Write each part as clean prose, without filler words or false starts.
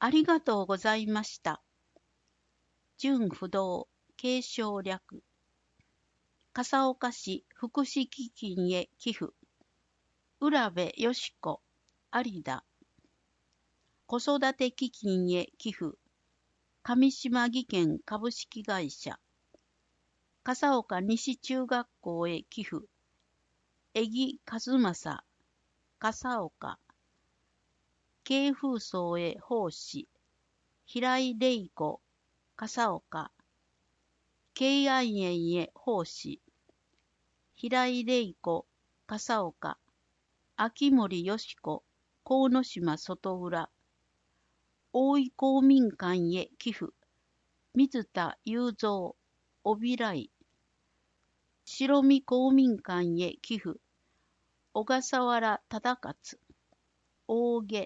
ありがとうございました。純不動、継承略。笠岡市福祉基金へ寄付。浦部よし子、有田。子育て基金へ寄付。上島技研株式会社。笠岡西中学校へ寄付。江木和正、笠岡。京風荘へ奉仕。平井玲子、笠岡。慶安園へ奉仕。平井玲子、笠岡。秋森よし子、鴻島外浦。大井公民館へ寄付。水田雄三、帯来。白見公民館へ寄付。小笠原忠勝、大下。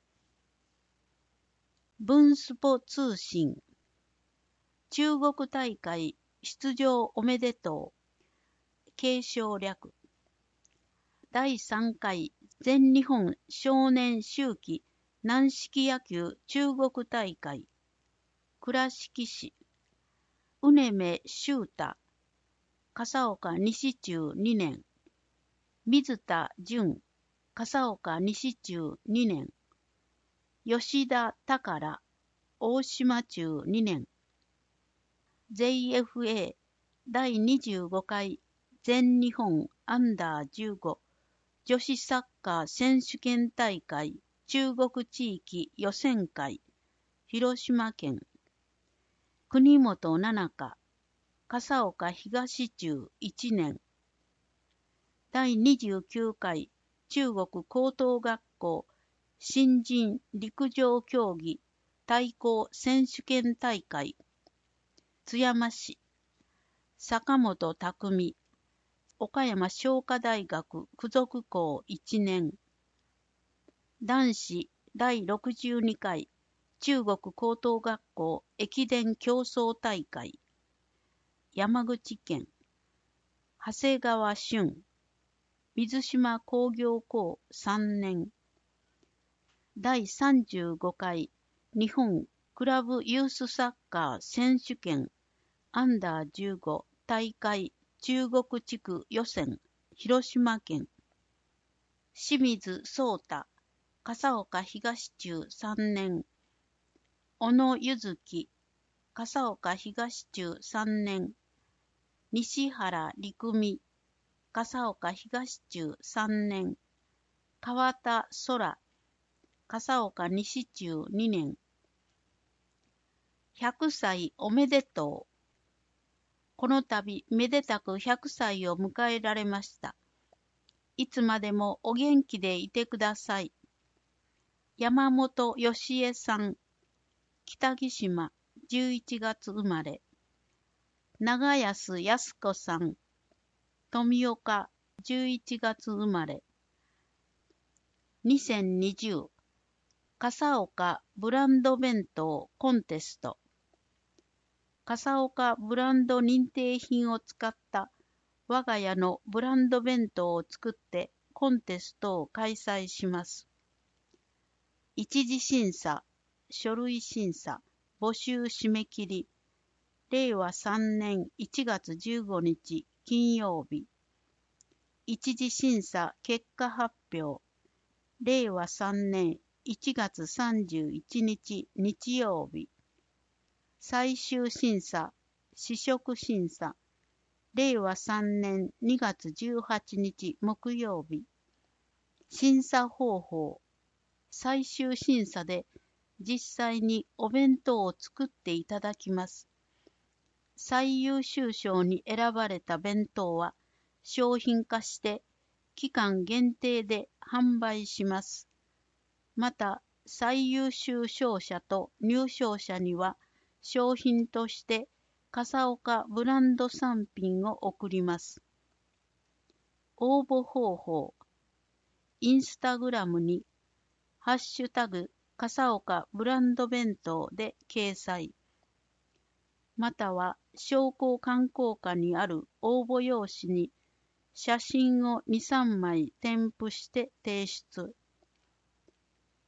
文スポ通信。中国大会出場おめでとう。継承略。第3回全日本少年秋季軟式野球中国大会。倉敷市。うねめ秀太。笠岡西中2年。水田淳。笠岡西中2年。吉田宝。大島中2年。JFA 第25回全日本アンダー15女子サッカー選手権大会中国地域予選会広島県。国本七香、笠岡東中1年。第29回中国高等学校新人陸上競技対抗選手権大会。津山市。坂本匠、岡山商科大学附属校1年。男子第62回中国高等学校駅伝競争大会。山口県。長谷川俊、水島工業校3年。第35回日本クラブユースサッカー選手権アンダー15大会中国地区予選広島県。清水壮太、笠岡東中3年。小野ゆずき、笠岡東中3年。西原陸美、笠岡東中3年。川田空、笠岡西中2年。100歳おめでとう。この度めでたく100歳を迎えられました。いつまでもお元気でいてください。山本義恵さん、北木島11月生まれ。長安康子さん、富岡11月生まれ。2020笠岡ブランド弁当コンテスト。笠岡ブランド認定品を使った我が家のブランド弁当を作ってコンテストを開催します。一次審査、書類審査、募集締め切り、令和3年1月15日金曜日。一次審査結果発表、令和3年1月31日日曜日。最終審査、試食審査、令和3年2月18日木曜日。審査方法、最終審査で実際にお弁当を作っていただきます。最優秀賞に選ばれた弁当は商品化して期間限定で販売します。また、最優秀賞者と入賞者には商品として笠岡ブランド産品を贈ります。応募方法、インスタグラムにハッシュタグ笠岡ブランド弁当で掲載。または商工観光課にある応募用紙に写真を2、3枚添付して提出。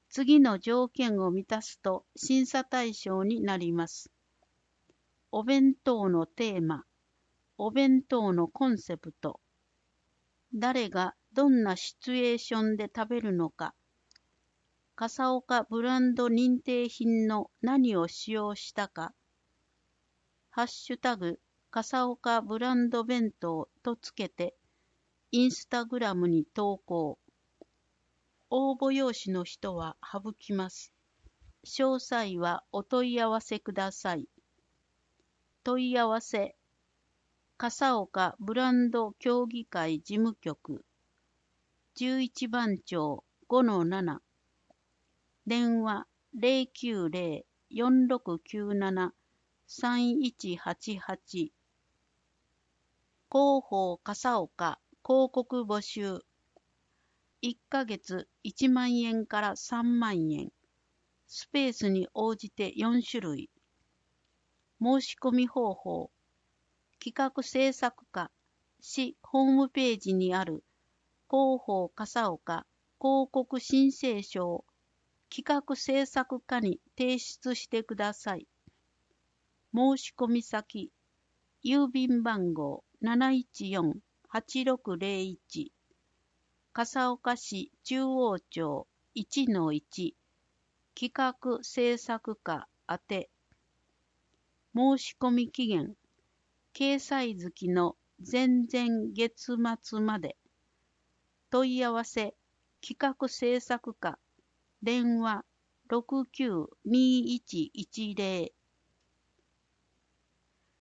次の条件を満たすと審査対象になります。お弁当のテーマ、お弁当のコンセプト、誰がどんなシチュエーションで食べるのか、笠岡ブランド認定品の何を使用したか、ハッシュタグ笠岡ブランド弁当とつけて、インスタグラムに投稿。応募用紙の人は省きます。詳細はお問い合わせください。問い合わせ、笠岡ブランド協議会事務局、11番町 5-7、電話 090-4697-3188。広報笠岡広告募集。1ヶ月1万円から3万円。スペースに応じて4種類。申し込み方法。企画制作課、市ホームページにある広報笠岡広告申請書を企画制作課に提出してください。申し込み先、郵便番号 714-8601、笠岡市中央町 1-1、企画制作課宛て。申し込み期限、掲載月の前々月末まで。問い合わせ、企画制作課、電話692110